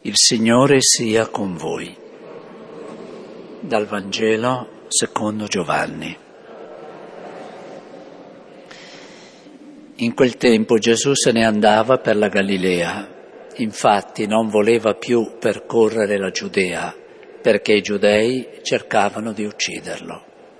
Il Signore sia con voi. Dal Vangelo secondo Giovanni. In quel tempo Gesù se ne andava per la Galilea. Infatti non voleva più percorrere la Giudea, perché i giudei cercavano di ucciderlo.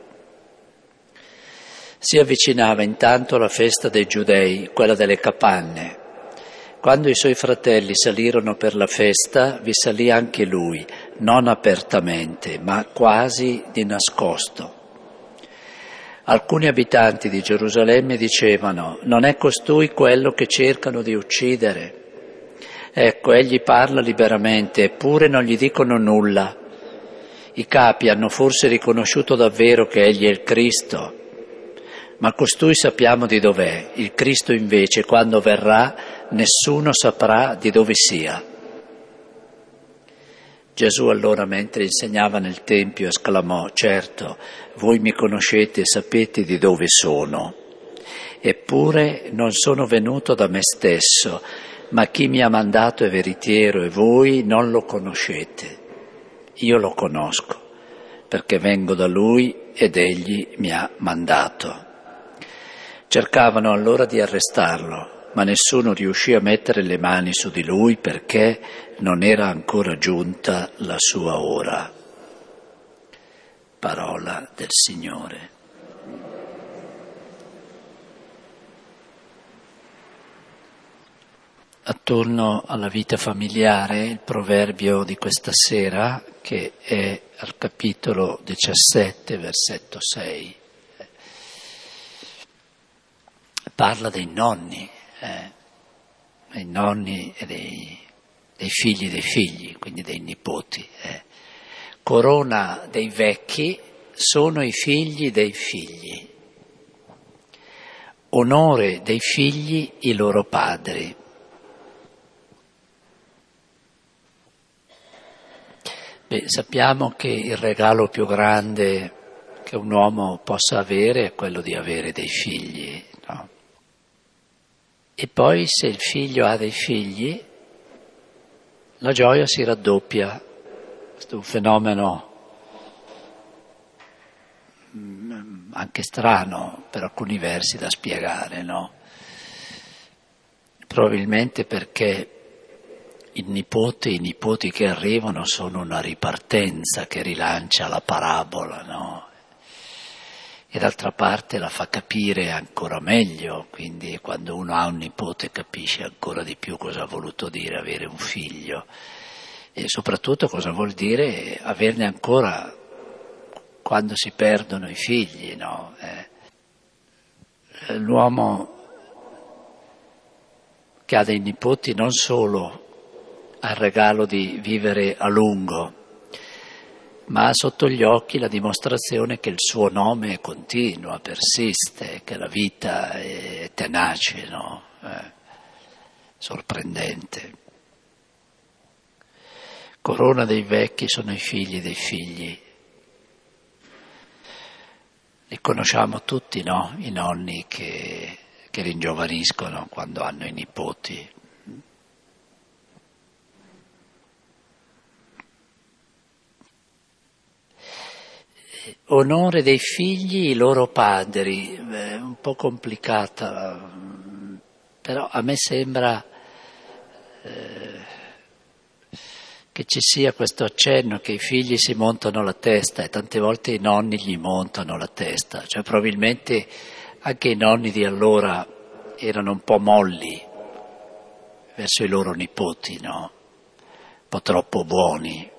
Si avvicinava intanto la festa dei giudei, quella delle capanne. Quando i suoi fratelli salirono per la festa, vi salì anche lui, non apertamente, ma quasi di nascosto. Alcuni abitanti di Gerusalemme dicevano: non è costui quello che cercano di uccidere? Ecco, egli parla liberamente, eppure non gli dicono nulla. I capi hanno forse riconosciuto davvero che egli è il Cristo, ma costui sappiamo di dov'è. Il Cristo invece, quando verrà, nessuno saprà di dove sia. Gesù allora, mentre insegnava nel Tempio, esclamò: certo, voi mi conoscete e sapete di dove sono. Eppure non sono venuto da me stesso, ma chi mi ha mandato è veritiero e voi non lo conoscete. Io lo conosco, perché vengo da lui ed egli mi ha mandato. Cercavano allora di arrestarlo, ma nessuno riuscì a mettere le mani su di lui perché non era ancora giunta la sua ora. Parola del Signore. Attorno alla vita familiare, il proverbio di questa sera, che è al capitolo 17, versetto 6, parla dei nonni e dei figli, quindi dei nipoti. Corona dei vecchi sono i figli dei figli, onore dei figli i loro padri. Sappiamo che il regalo più grande che un uomo possa avere è quello di avere dei figli, no? E poi se il figlio ha dei figli, la gioia si raddoppia. Questo è un fenomeno anche strano per alcuni versi da spiegare, no? Probabilmente perché i nipoti che arrivano sono una ripartenza che rilancia la parabola, no? E d'altra parte la fa capire ancora meglio, quindi quando uno ha un nipote capisce ancora di più cosa ha voluto dire avere un figlio e soprattutto cosa vuol dire averne ancora quando si perdono i figli, no? L'uomo che ha dei nipoti non solo ha il regalo di vivere a lungo, ma ha sotto gli occhi la dimostrazione che il suo nome continua, persiste, che la vita è tenace, no? Sorprendente. Corona dei vecchi sono i figli dei figli. Li conosciamo tutti, no? I nonni che ringiovaniscono quando hanno i nipoti. Onore dei figli i loro padri, un po' complicata, però a me sembra che ci sia questo accenno che i figli si montano la testa e tante volte i nonni gli montano la testa, cioè probabilmente anche i nonni di allora erano un po' molli verso i loro nipoti, no? Un po' troppo buoni.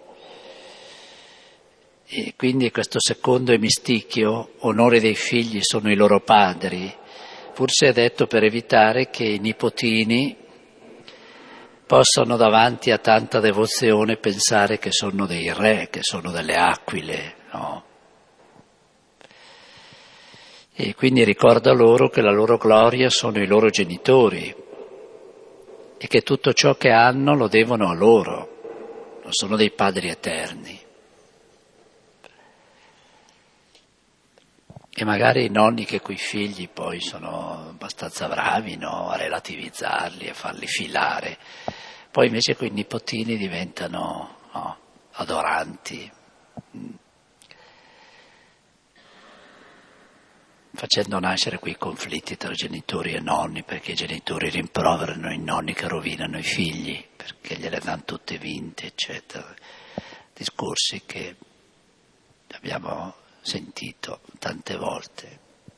E quindi questo secondo emisticchio, onore dei figli sono i loro padri, forse è detto per evitare che i nipotini possano davanti a tanta devozione pensare che sono dei re, che sono delle aquile, no? E quindi ricorda loro che la loro gloria sono i loro genitori e che tutto ciò che hanno lo devono a loro, non sono dei padri eterni. E magari i nonni che coi figli poi sono abbastanza bravi, no? A relativizzarli, a farli filare. Poi invece quei nipotini diventano adoranti, facendo nascere quei conflitti tra genitori e nonni, perché i genitori rimproverano i nonni che rovinano i figli, perché gliele danno tutte vinte, eccetera. Discorsi che abbiamo sentito tante volte.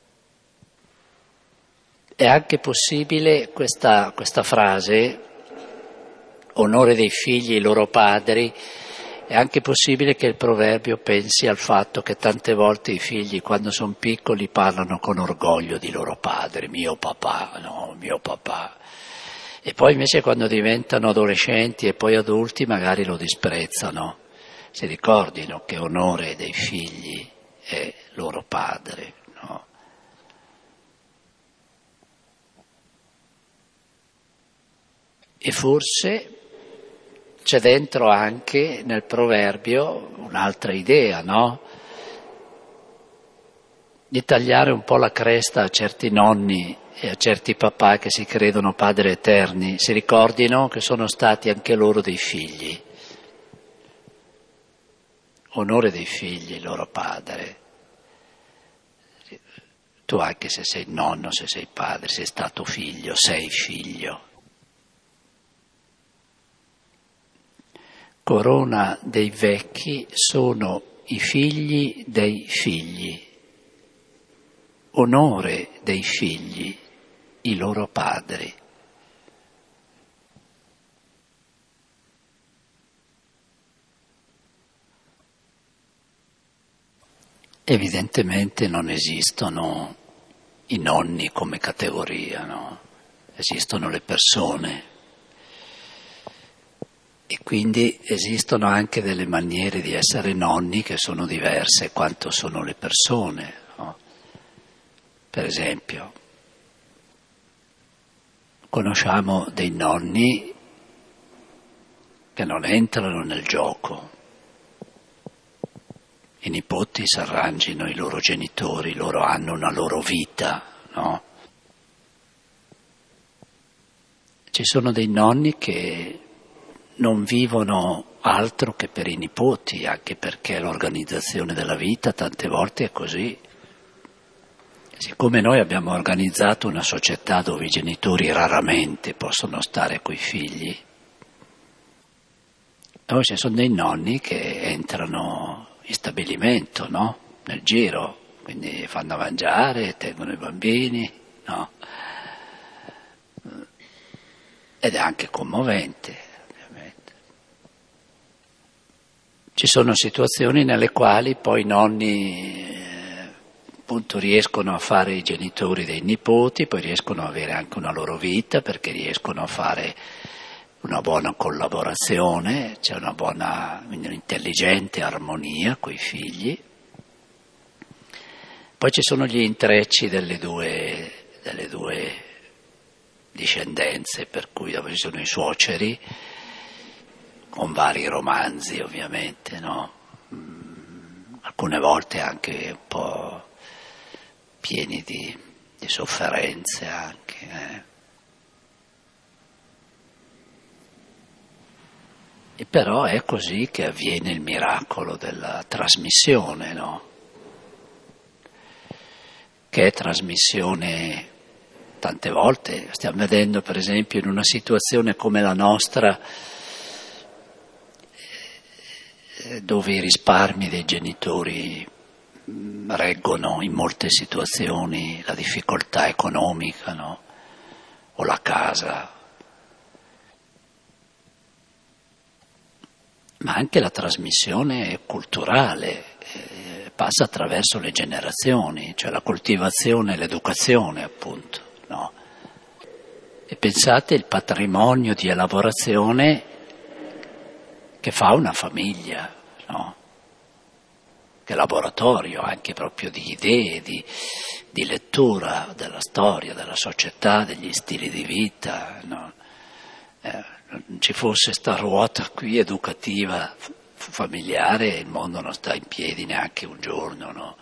È anche possibile questa frase, onore dei figli ai loro padri, è anche possibile che il proverbio pensi al fatto che tante volte i figli quando sono piccoli parlano con orgoglio di loro padre, mio papà, no, mio papà. E poi invece quando diventano adolescenti e poi adulti magari lo disprezzano. Si ricordino che onore dei figli è loro padre, no? E forse c'è dentro anche nel proverbio un'altra idea, no? Di tagliare un po' la cresta a certi nonni e a certi papà che si credono padri eterni, si ricordino che sono stati anche loro dei figli. Onore dei figli, loro padre. Tu anche se sei nonno, se sei padre, sei stato figlio, sei figlio. Corona dei vecchi sono i figli dei figli, onore dei figli, i loro padri. Evidentemente non esistono i nonni come categoria, no? Esistono le persone. E quindi esistono anche delle maniere di essere nonni che sono diverse quanto sono le persone, no? Per esempio, conosciamo dei nonni che non entrano nel gioco. I nipoti si arrangino i loro genitori, loro hanno una loro vita, no? Ci sono dei nonni che non vivono altro che per i nipoti, anche perché l'organizzazione della vita tante volte è così. Siccome noi abbiamo organizzato una società dove i genitori raramente possono stare coi figli, poi ci sono dei nonni che entrano in stabilimento, no? Nel giro, quindi fanno mangiare, tengono i bambini, no? Ed è anche commovente, ovviamente. Ci sono situazioni nelle quali poi i nonni appunto riescono a fare i genitori dei nipoti, poi riescono ad avere anche una loro vita perché riescono a fare una buona collaborazione, c'è una buona, un'intelligente armonia coi figli. Poi ci sono gli intrecci delle due discendenze, per cui dove ci sono i suoceri, con vari romanzi ovviamente, no? Alcune volte anche un po' pieni di sofferenze anche. E però è così che avviene il miracolo della trasmissione, no? Che è trasmissione tante volte. Stiamo vedendo per esempio in una situazione come la nostra, dove i risparmi dei genitori reggono in molte situazioni la difficoltà economica, no? O la casa, ma anche la trasmissione culturale passa attraverso le generazioni, cioè la coltivazione e l'educazione, appunto, no? E pensate il patrimonio di elaborazione che fa una famiglia, no? Che laboratorio anche proprio di idee, di lettura della storia, della società, degli stili di vita, no? Non ci fosse sta ruota qui educativa familiare, il mondo non sta in piedi neanche un giorno, no?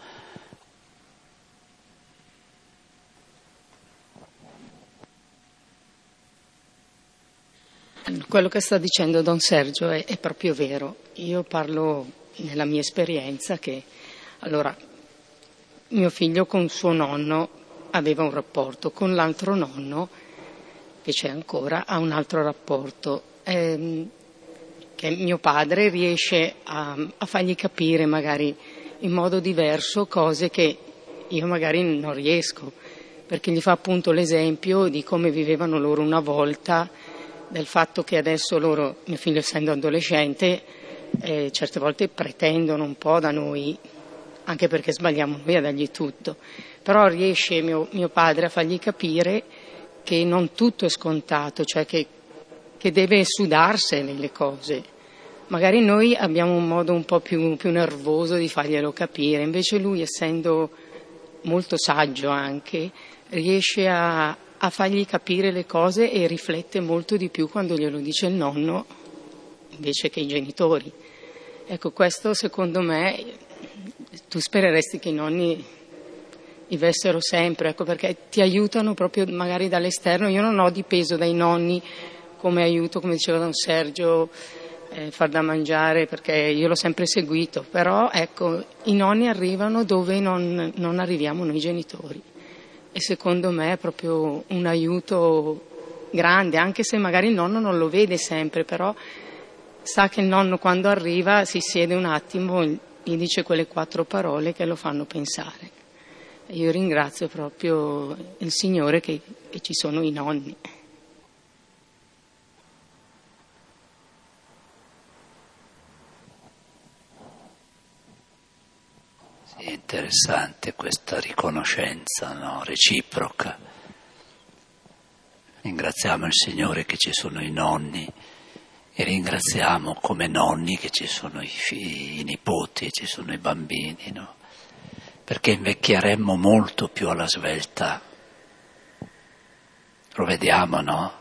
Quello che sta dicendo Don Sergio è proprio vero. Io parlo nella mia esperienza che, allora, mio figlio con suo nonno aveva un rapporto, con l'altro nonno, che c'è ancora, ha un altro rapporto. Che mio padre riesce a fargli capire magari in modo diverso cose che io magari non riesco, perché gli fa appunto l'esempio di come vivevano loro una volta, del fatto che adesso loro, mio figlio essendo adolescente, certe volte pretendono un po' da noi, anche perché sbagliamo noi a dargli tutto, però riesce mio padre a fargli capire che non tutto è scontato, cioè che deve sudarsene le cose. Magari noi abbiamo un modo un po' più nervoso di farglielo capire, invece lui, essendo molto saggio anche, riesce a fargli capire le cose e riflette molto di più quando glielo dice il nonno invece che i genitori. Ecco, questo secondo me, tu spereresti che i nonni vivessero sempre, ecco, perché ti aiutano proprio magari dall'esterno. Io non ho dipeso dai nonni come aiuto, come diceva Don Sergio, far da mangiare, perché io l'ho sempre seguito, però ecco, i nonni arrivano dove non arriviamo noi genitori, e secondo me è proprio un aiuto grande, anche se magari il nonno non lo vede sempre, però sa che il nonno quando arriva si siede un attimo, gli dice quelle 4 parole che lo fanno pensare. E io ringrazio proprio il Signore che ci sono i nonni. È interessante questa riconoscenza, no? Reciproca. Ringraziamo il Signore che ci sono i nonni e ringraziamo come nonni che ci sono i nipoti, ci sono i bambini, no? Perché invecchieremmo molto più alla svelta. Lo vediamo, no?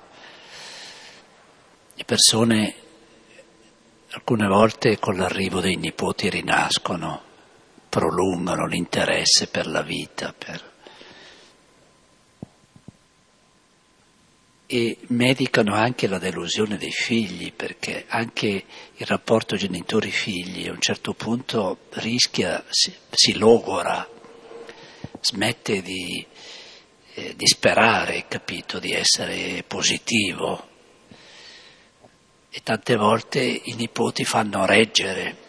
Le persone alcune volte con l'arrivo dei nipoti rinascono, prolungano l'interesse per la vita, e medicano anche la delusione dei figli, perché anche il rapporto genitori-figli a un certo punto rischia, si logora, smette di sperare, capito, di essere positivo, e tante volte i nipoti fanno reggere.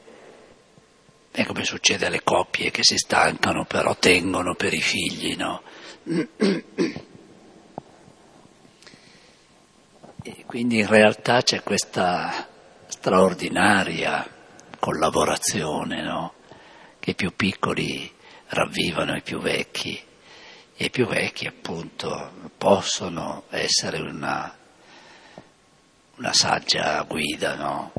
È come succede alle coppie che si stancano, però tengono per i figli, no? E quindi in realtà c'è questa straordinaria collaborazione, no? Che i più piccoli ravvivano i più vecchi, e i più vecchi appunto possono essere una saggia guida, no?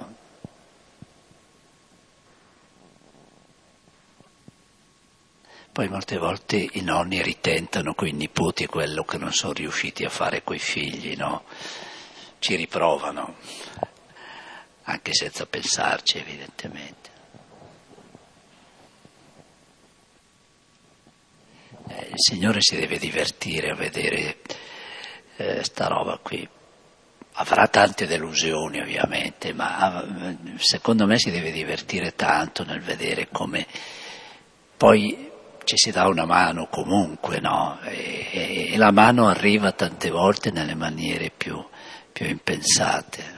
Poi molte volte i nonni ritentano coi nipoti quello che non sono riusciti a fare coi figli, no? Ci riprovano, anche senza pensarci evidentemente. Il Signore si deve divertire a vedere sta roba qui. Avrà tante delusioni ovviamente, ma secondo me si deve divertire tanto nel vedere come poi ci si dà una mano comunque, no? E la mano arriva tante volte nelle maniere più impensate.